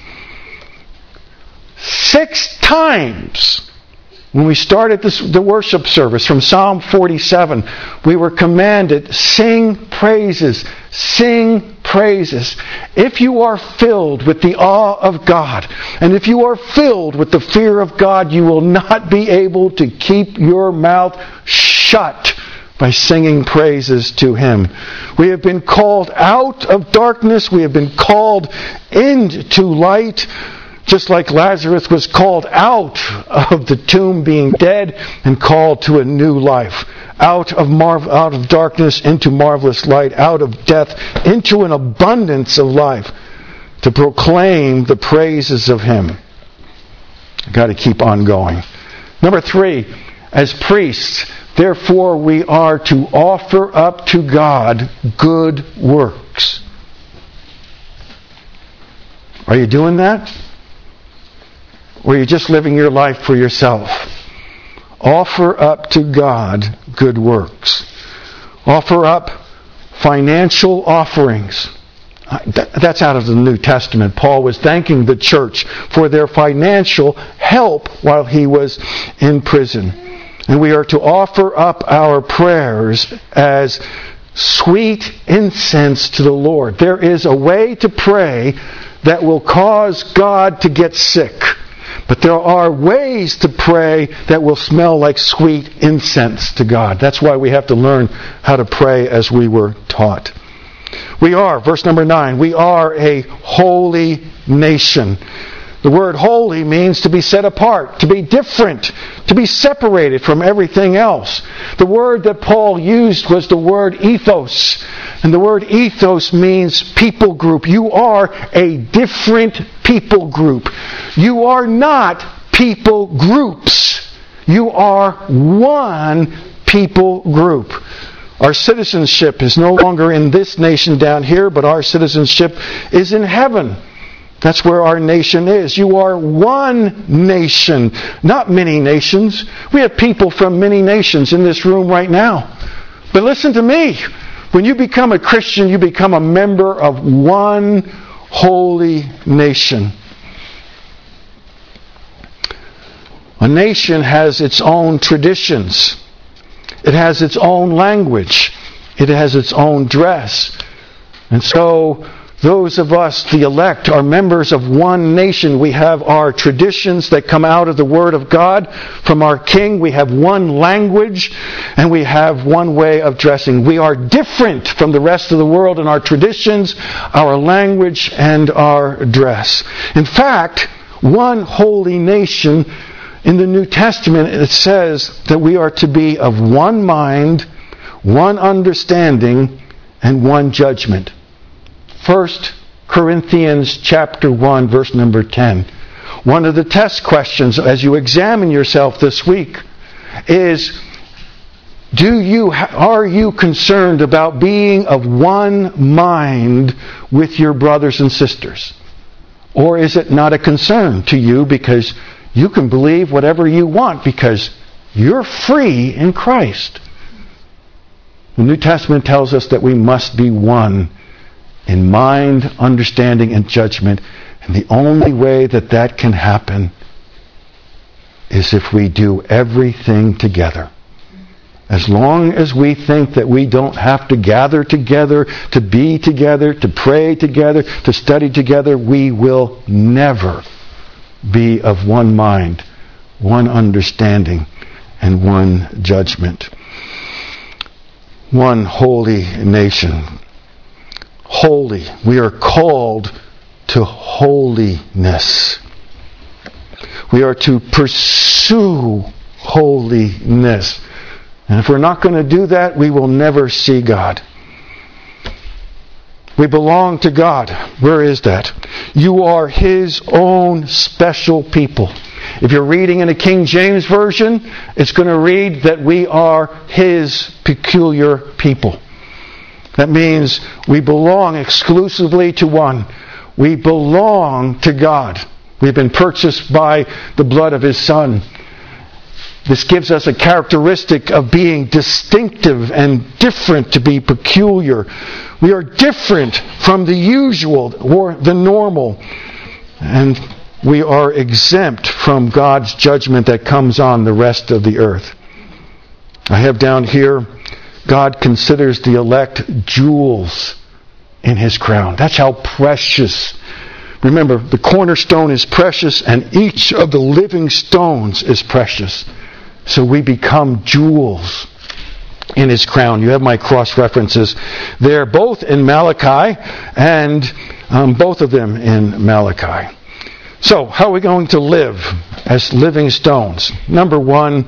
6 times when we started the worship service from Psalm 47, we were commanded, sing praises, sing praises. If you are filled with the awe of God, and if you are filled with the fear of God, you will not be able to keep your mouth shut by singing praises to Him. We have been called out of darkness. We have been called into light. Just like Lazarus was called out of the tomb being dead and called to a new life. Out of darkness into marvelous light. Out of death into an abundance of life. To proclaim the praises of Him. I've got to keep on going. Number 3, as priests, therefore we are to offer up to God good works. Are you doing that? Or are you just living your life for yourself? Offer up to God good works. Offer up financial offerings. That's out of the New Testament. Paul was thanking the church for their financial help while he was in prison. And we are to offer up our prayers as sweet incense to the Lord. There is a way to pray that will cause God to get sick. But there are ways to pray that will smell like sweet incense to God. That's why we have to learn how to pray as we were taught. We are, verse number 9, we are a holy nation. The word holy means to be set apart, to be different, to be separated from everything else. The word that Paul used was the word ethos. And the word ethos means people group. You are a different people group. You are not people groups. You are one people group. Our citizenship is no longer in this nation down here, but our citizenship is in heaven. That's where our nation is. You are one nation, not many nations. We have people from many nations in this room right now. But listen to me. When you become a Christian, you become a member of one holy nation. A nation has its own traditions. It has its own language. It has its own dress. And so those of us, the elect, are members of one nation. We have our traditions that come out of the Word of God from our King. We have one language and we have one way of dressing. We are different from the rest of the world in our traditions, our language, and our dress. In fact, one holy nation, in the New Testament, it says that we are to be of one mind, one understanding, and one judgment. 1 Corinthians chapter 1, verse number 10. One of the test questions as you examine yourself this week is, are you concerned about being of one mind with your brothers and sisters? Or is it not a concern to you because you can believe whatever you want because you're free in Christ? The New Testament tells us that we must be one in mind, understanding, and judgment. And the only way that can happen is if we do everything together. As long as we think that we don't have to gather together, to be together, to pray together, to study together, we will never be of one mind, one understanding, and one judgment. One holy nation. Holy. We are called to holiness. We are to pursue holiness. And if we're not going to do that, we will never see God. We belong to God. Where is that? You are His own special people. If you're reading in a King James Version, it's going to read that we are His peculiar people. That means we belong exclusively to one. We belong to God. We've been purchased by the blood of His Son. This gives us a characteristic of being distinctive and different, to be peculiar. We are different from the usual or the normal. And we are exempt from God's judgment that comes on the rest of the earth. I have down here, God considers the elect jewels in His crown. That's how precious. Remember, the cornerstone is precious, and each of the living stones is precious. So we become jewels in His crown. You have my cross references there, both in Malachi and both of them in Malachi. So, how are we going to live as living stones? Number one,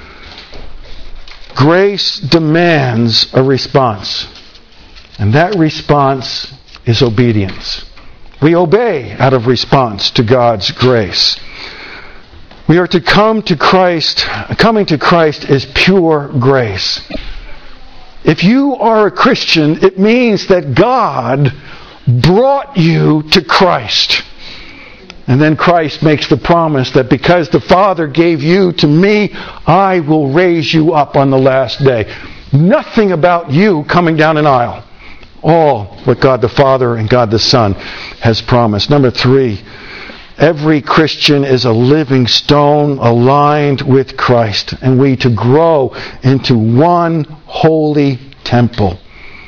grace demands a response. And that response is obedience. We obey out of response to God's grace. We are to come to Christ. Coming to Christ is pure grace. If you are a Christian, it means that God brought you to Christ. And then Christ makes the promise that because the Father gave you to me, I will raise you up on the last day. Nothing about you coming down an aisle. All what God the Father and God the Son has promised. Number three, every Christian is a living stone aligned with Christ, and we to grow into one holy temple.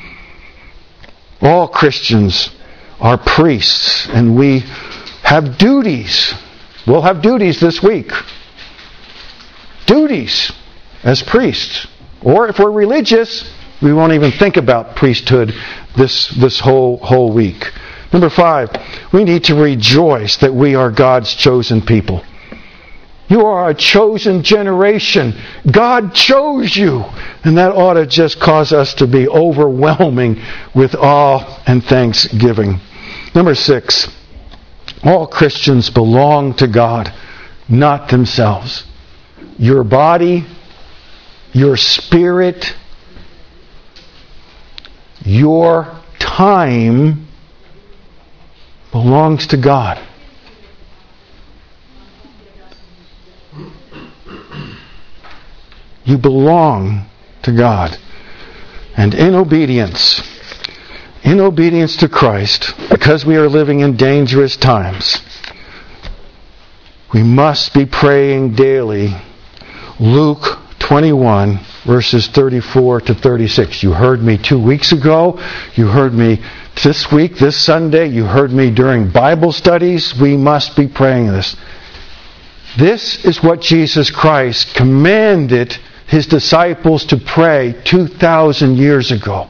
All Christians are priests, and we have duties. We'll have duties this week. Duties as priests. Or if we're religious, we won't even think about priesthood this whole week. Number five, we need to rejoice that we are God's chosen people. You are a chosen generation. God chose you. And that ought to just cause us to be overwhelming with awe and thanksgiving. Number six, all Christians belong to God, not themselves. Your body, your spirit, your time belongs to God. You belong to God. And in obedience to Christ, because we are living in dangerous times, we must be praying daily. Luke 21, verses 34 to 36. You heard me 2 weeks ago. You heard me this week, this Sunday. You heard me during Bible studies. We must be praying this. This is what Jesus Christ commanded His disciples to pray 2,000 years ago.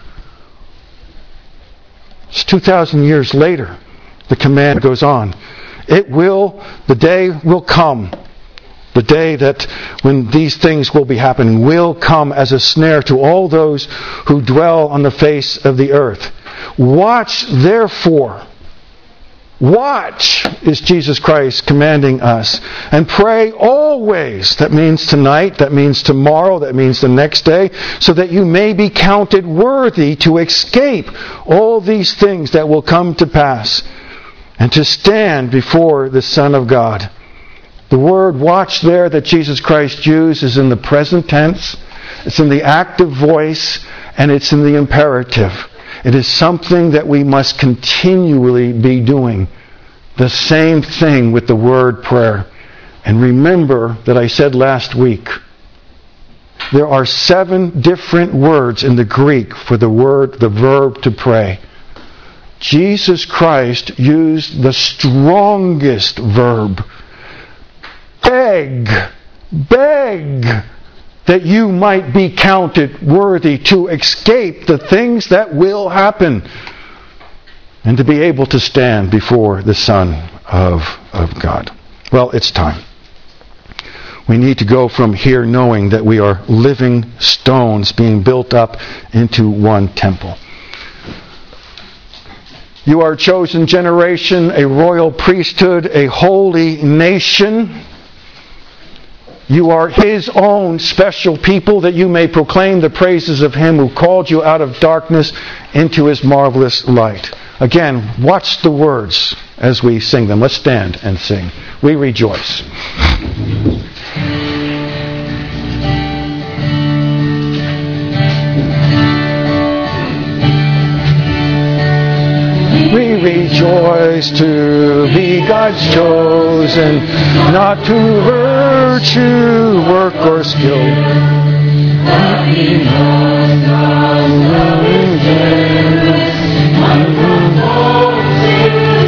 It's 2,000 years later. The command goes on. The day will come. The day that when these things will be happening will come as a snare to all those who dwell on the face of the earth. Watch, therefore. Watch is Jesus Christ commanding us. And pray always. That means tonight, that means tomorrow, that means the next day, so that you may be counted worthy to escape all these things that will come to pass and to stand before the Son of God. The word watch there that Jesus Christ used is in the present tense, it's in the active voice, and it's in the imperative. It is something that we must continually be doing. The same thing with the word prayer. And remember that I said last week, there are 7 different words in the Greek for the verb to pray. Jesus Christ used the strongest verb. Beg that you might be counted worthy to escape the things that will happen and to be able to stand before the Son of God. Well, it's time. We need to go from here knowing that we are living stones being built up into one temple. You are a chosen generation, a royal priesthood, a holy nation. You are His own special people, that you may proclaim the praises of Him who called you out of darkness into His marvelous light. Again, watch the words as we sing them. Let's stand and sing. We rejoice. We rejoice to be God's chosen, not to virtue, work, or skill. But He knows the